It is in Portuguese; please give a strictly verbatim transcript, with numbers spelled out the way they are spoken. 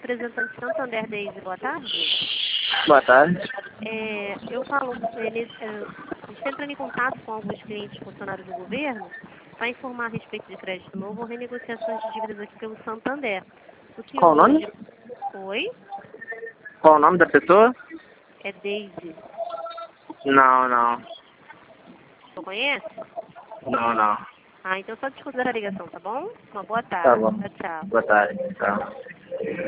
representante Santander Deise, boa tarde. Boa tarde. É, eu falo, ele, é, a gente está entrando em contato com alguns clientes funcionários do governo para informar a respeito de crédito novo ou renegociações de dívidas aqui pelo Santander. O Qual senhor o nome? hoje... Oi? Qual o nome da pessoa? É Deise. Não, não. O senhor conhece? Não, não. Ah, então só desconsiderar a ligação, tá bom? Uma boa Tá tarde. bom. Tchau, tchau. Boa tarde. Tchau.